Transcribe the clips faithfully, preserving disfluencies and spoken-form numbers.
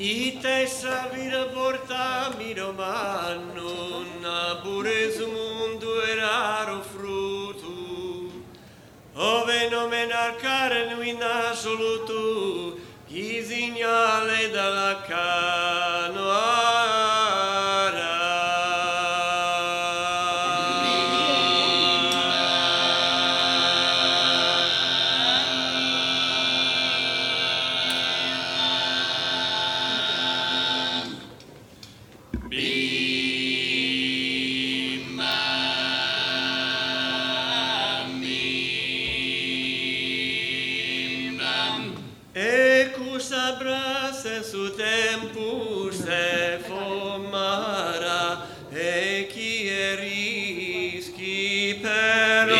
Itessa vira porta mi romano, na pure su mundo eraro fruto, ove nomenar carne in assoluto, chi segnale dalla canoara. Su tempo se formara e chi è rischi però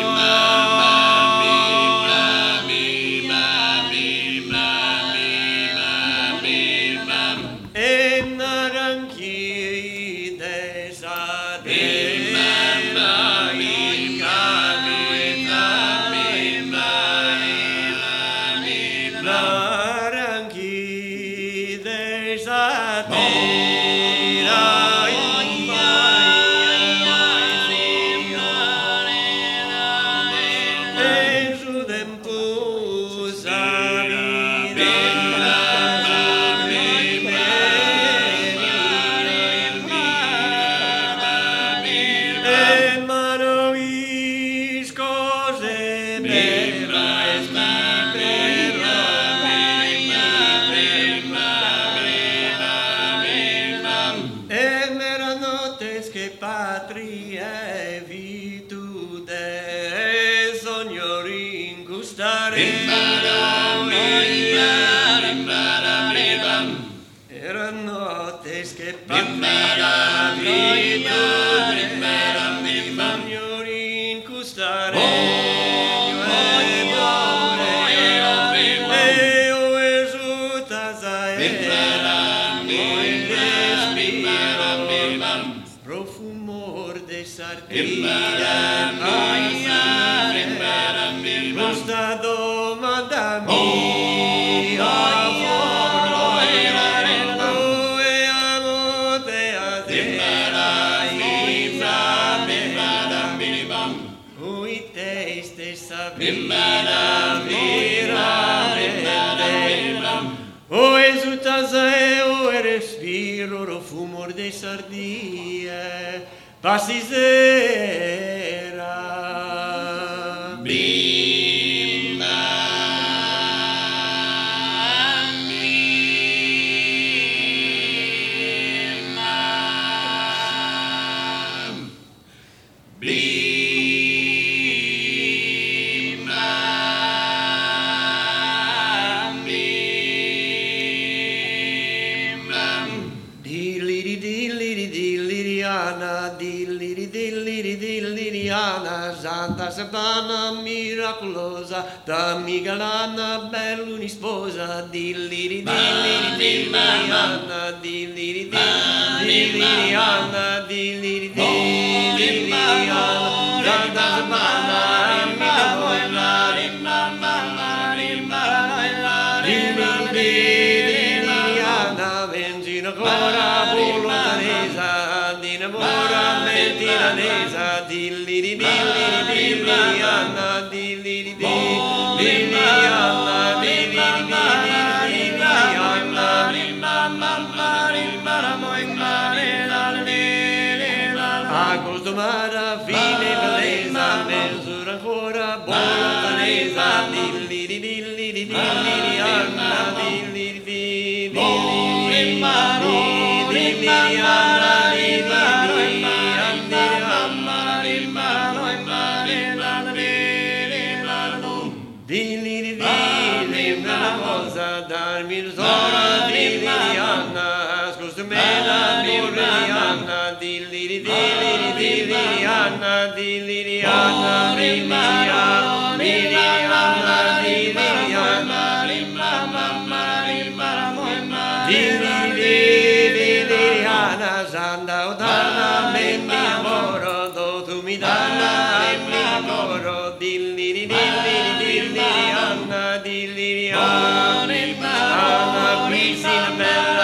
e naranchi desade questa domanda mia dove amo te a te ui te stessa vita o esultas o respiro ro fumor de sardie passisera Santa Satana miracolosa, dammi galana bell'uni sposa, dilliri dilliri dilliriana, dilliri dilliriana, dilliri dilliriana, Santa Satana dilliriana, benzina ancora bolognese, dinamora medilanese, dilliri dilliri Liliana, di li di Liliana, di li di Liliana, agosto maraviglia bellezza, misura ancora bolognese, di li di Liliana, di li di Liliana, darmi l'ora di Liliana, scusami Liliana, di Lili di Liliana, di Liliana, Liliana, Liliana, di Liliana, di Liliana, Santa Udana, metti amoro, do tu mi dana, metti amoro, di Lili di Liliana, di Liliana. Bella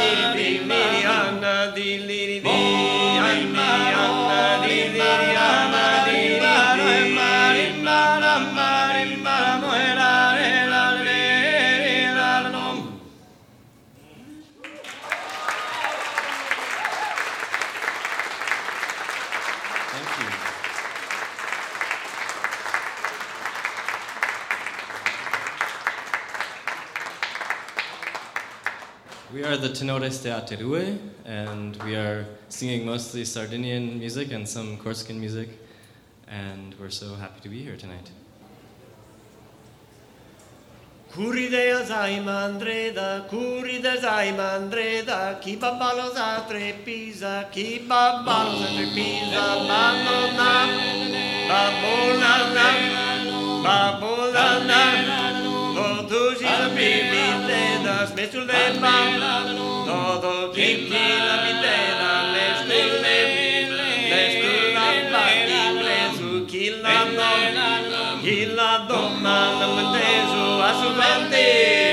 We are the Tenores de Aterue, and we are singing mostly Sardinian music and some Corsican music, and we're so happy to be here tonight. Curidea sai mandreda, curida sai mandreda, chi babbalo sa trepisa, chi babbalo sa trepisa, babona, babona, babona, todo si sa bibiteda, smesso le bambole, todo chi la biteda, lestu le, lestu la bambole, su chi la donna, chi la donna, la manteso, a su fante,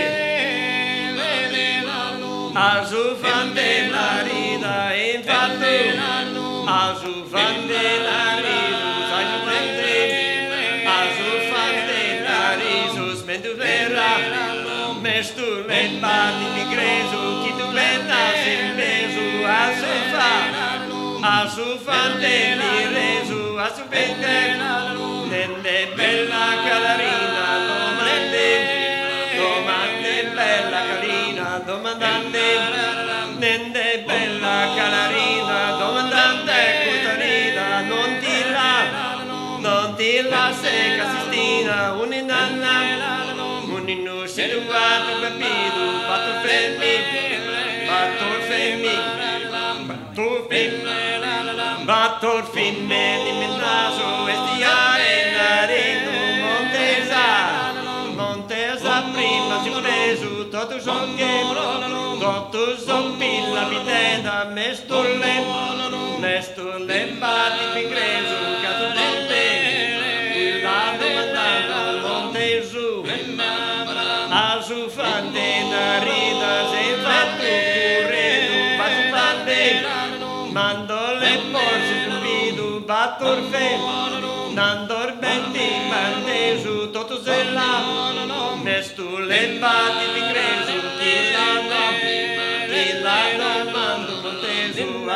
a su fante la rida, infatti, a su fante la risus, a su fante, a su fante la risus, mentu vera, mestu le bati mi gresu, chi tu venta sin besu, a su fa, a su fante mi resu, a su fante, nende bella calarina, domande, domande bella carina, domandante, nende bella calarina, domandante cutarina, non ti la, non ti la seca sistina, un'inanna, un'innu situato bepido, batto femmi, batto femmi, batto femmi, batto femmi, in il naso, estiare, narino, montesa, montesa, prima si preso, tutto son che, tutto son pilla, biteda, mestulle, mestulle, batti, pingreso, cato monte, la domandata, montesu, a su fante, narida, se fatto, curredo, va su fante, mando le borse, stupido, battor fe, nandor benti, mantesu, tutto se la, mestu le batti, pingreso, chi la no, chi la no, mando, montesu,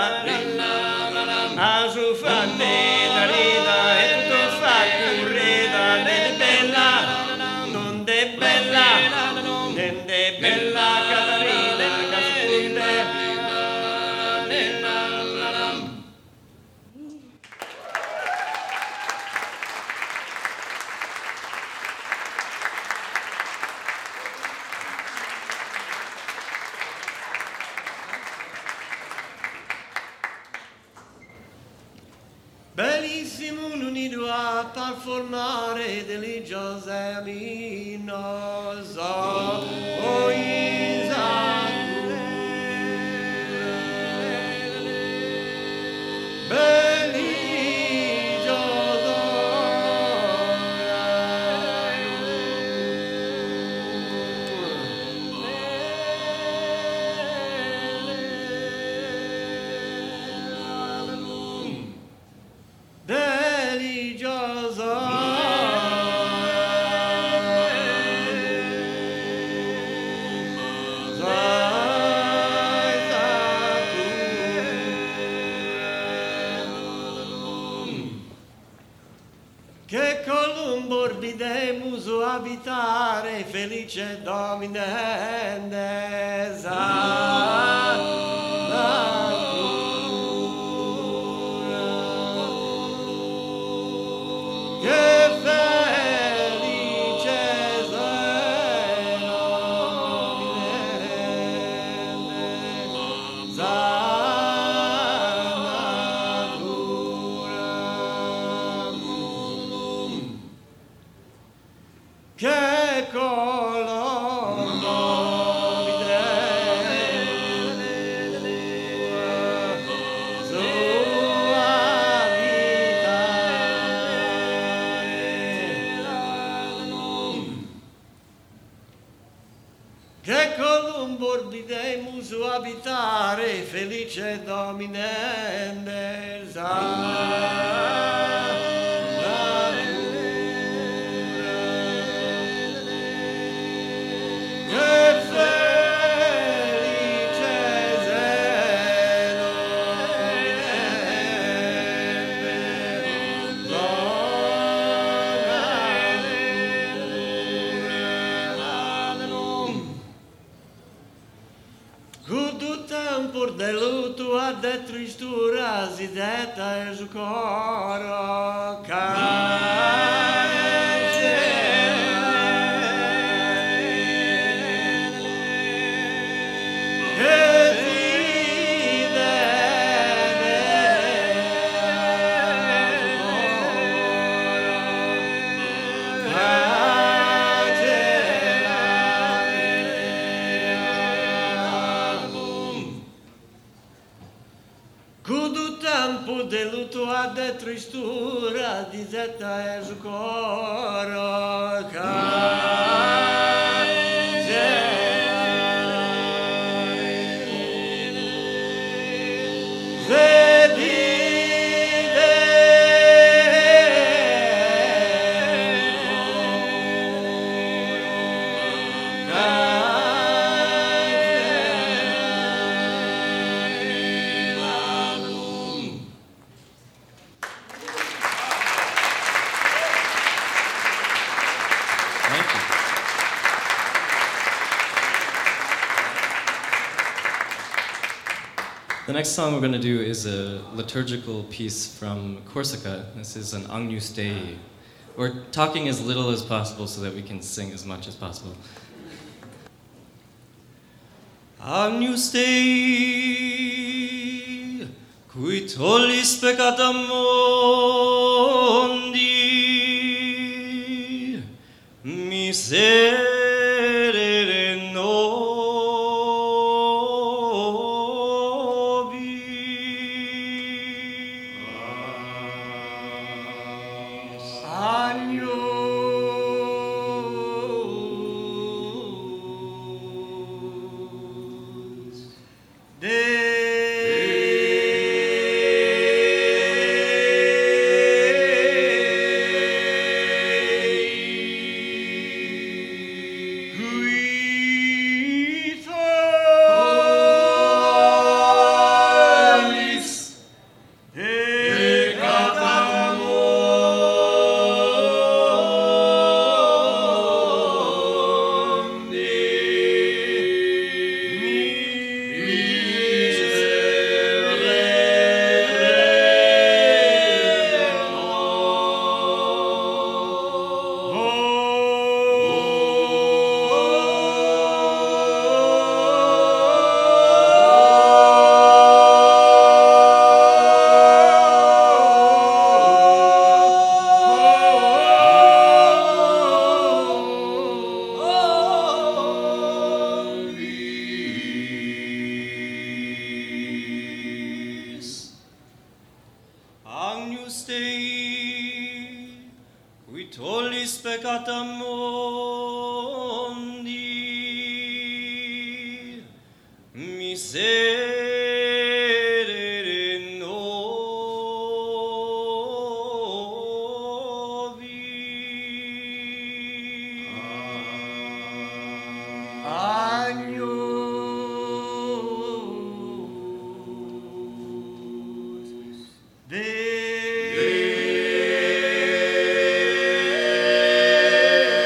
a su fante, narida, e tutto fa, curreda, ne bella, non de bella, nende bella Catarina, Casunde. Bellissimo un nido a parformare deliziosa minosa, o Isacco. Che Columbo orbidemus abitare felice dominendesa. Che Colombo sua vita, che Colombo orbidemus suo abitare felice dominende delu tua de tristura zideta e coro delu tua de tristura dizeta e coro The next song we're going to do is a liturgical piece from Corsica. This is an Agnus Dei. We're talking as little as possible so that we can sing as much as possible. Agnus Dei, qui tollis peccata mundi, miserere nobis. peccata mundi, miserere nobis. Agnus Dei.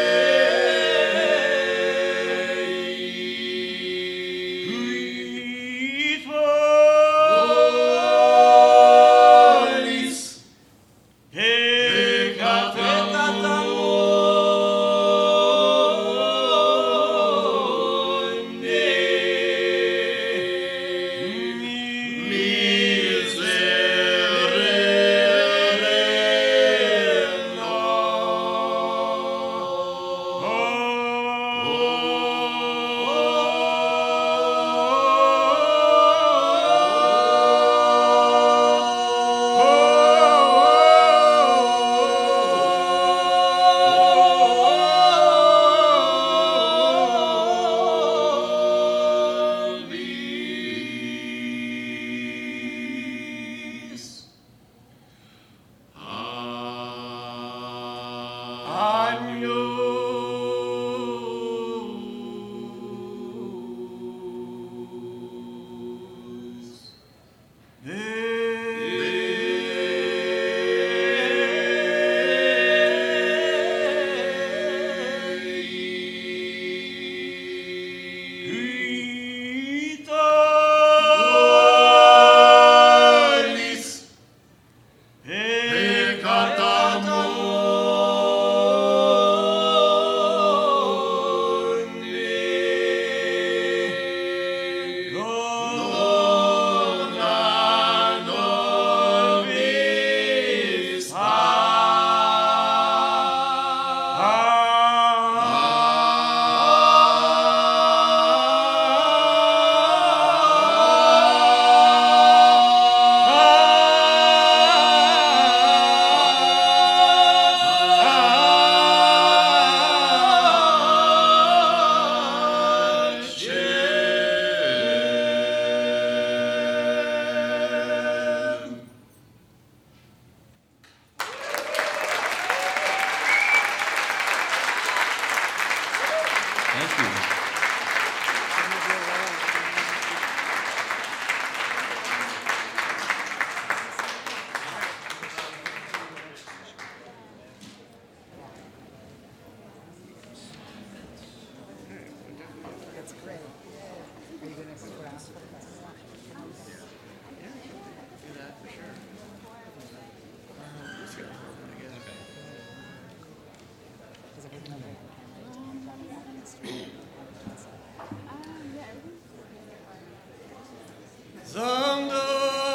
Zondo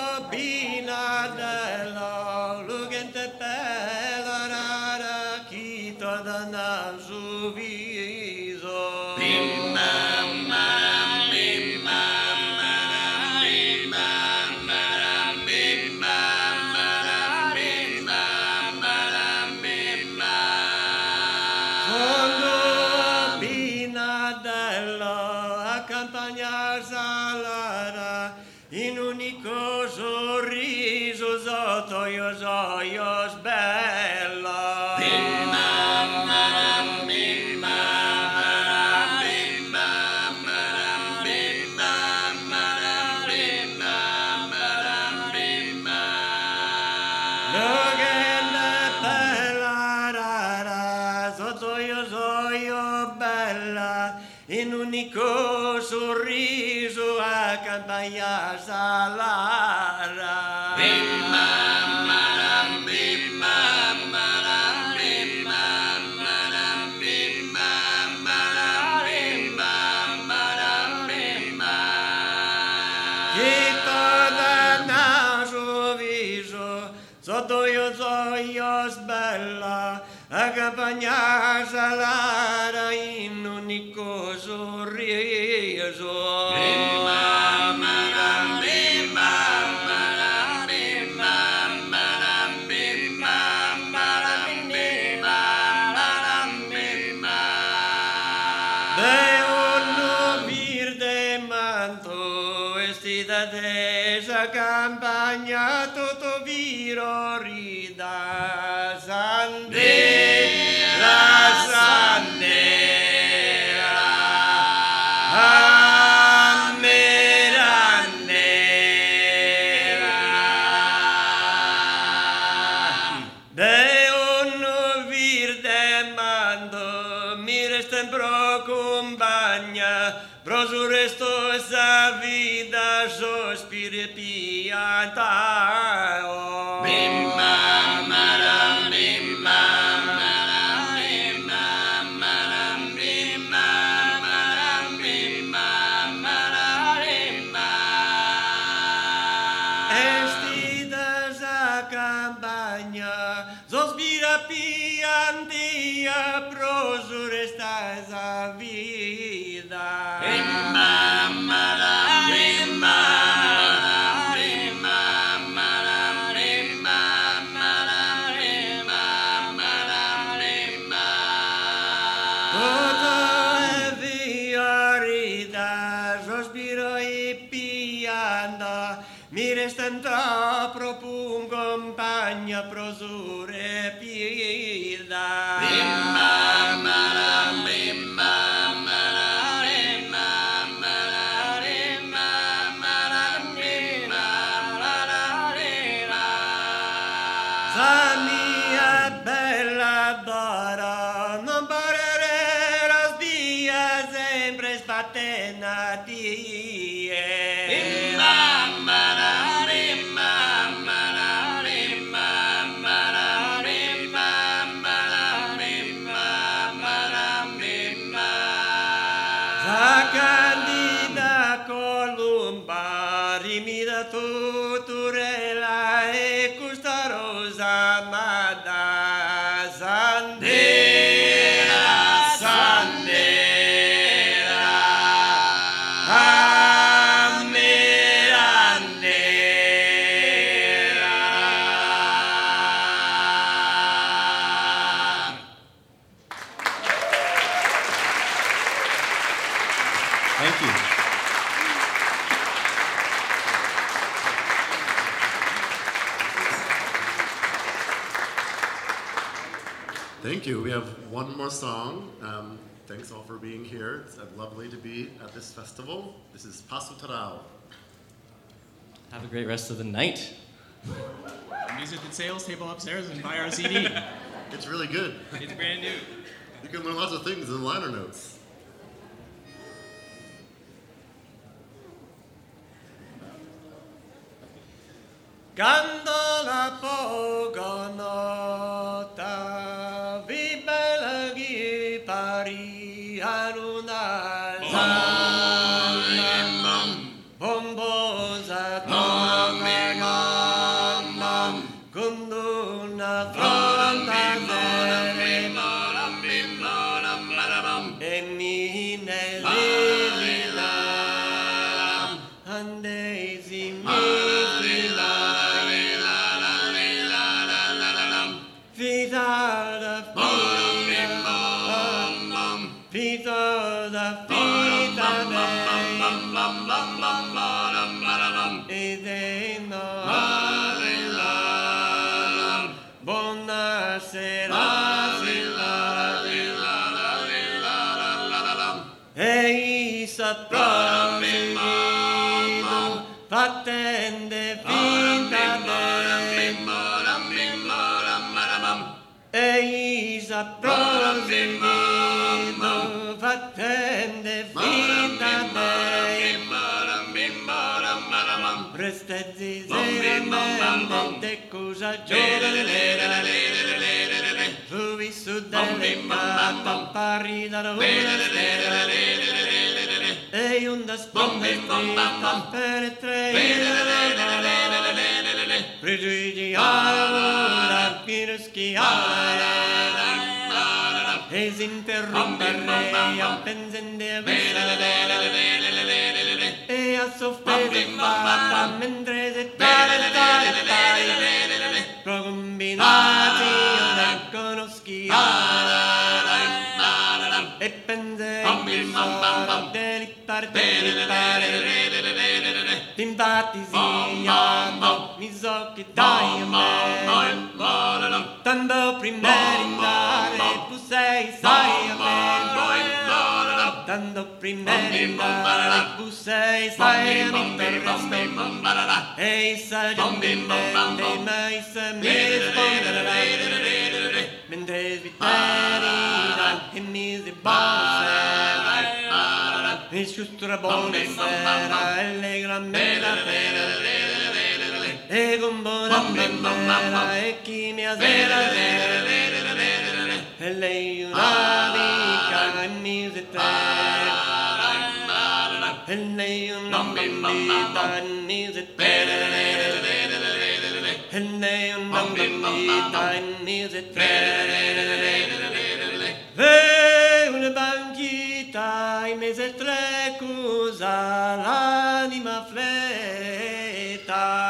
binadelo, lugente pelarara, chito da nasu viso. Bim bam bam bim bam bam bim bam bam bim bam bam bim bam bam bim bam. Zondo binadelo, accompagnar salara, in unico sorriso sotto gli occhi bella. Bim bam bam bim bam bim bam bim bam bim bam bim bam. Lugenda bella rara, sotto gli occhi bella, in unico sorriso accompagna salara. Bim bam bam bim bam bam bim bam bim bam bim bam bim bam. Chito da naso viso, sotto gli occhi bella, accompagna salara in unico sorriso. Bim bam bam bim bam bim bam bim bam bim bam bim bam. De uno vir de manto, vestita de esa campagna, tutto viro rida, sandera, sandera, amerandera. De uno vir de mando, mi resta in pro compagna, pro su resto esa vida sospiri piantao. Bim bam bam bim bam bim bam bim bam bim bam bim bam. Estida esa campagna, sospira piantia, pro su resta esa vida. Bim bam bam bim bam bim bam bim bam bim bam bim bam. Tutto è via rida, sospiro e pianta, mi resta proprio un compagna, prosure pida. Bim bam bam bim bam bim bam bim bam bim bam. Sa mia bella Dora, non parere los días sempre sbattenati. Bim bam bim bam bim bam bim bam bim bam bim bam. Sa candida columba, rimida tuturella e custa rosa amada, sandera, sandera, amerandera. Thank you. Thank you. We have one more song. Um, thanks all for being here. It's uh, lovely to be at this festival. This is Paso Tarao. Have a great rest of the night. Visit the sales table upstairs and buy our C D. It's really good. It's brand new. You can learn lots of things in liner notes. Gandola pogonota, vi belagi pari aruna zana, bomboza Fattende finta Ehi saprosimo Fattende finta Reste zizeramente cosa giovane Fui su delicata pari da una e onda sponda stretta per tre pregiudiziale pieno schiale e si interromperei a pensare e a soffrire fatta mentre si tale combinati io conoschi e pensei mi sono partecipare infatti sì mi so che dai a me tanto prima di andare tu sei sai a me tanto prima di andare tu sei sai a me per resto e sai già mi mente mai se mi risponderai mentre svitterina e mi si buona e giusto una buona sera e le gran bella e con buona bambera e chi mi asera e lei una amica e mi si tre e lei una bambita e mi si tre e lei una bambita e mi si tre e una banchita e mi si tre cosa l'anima fleta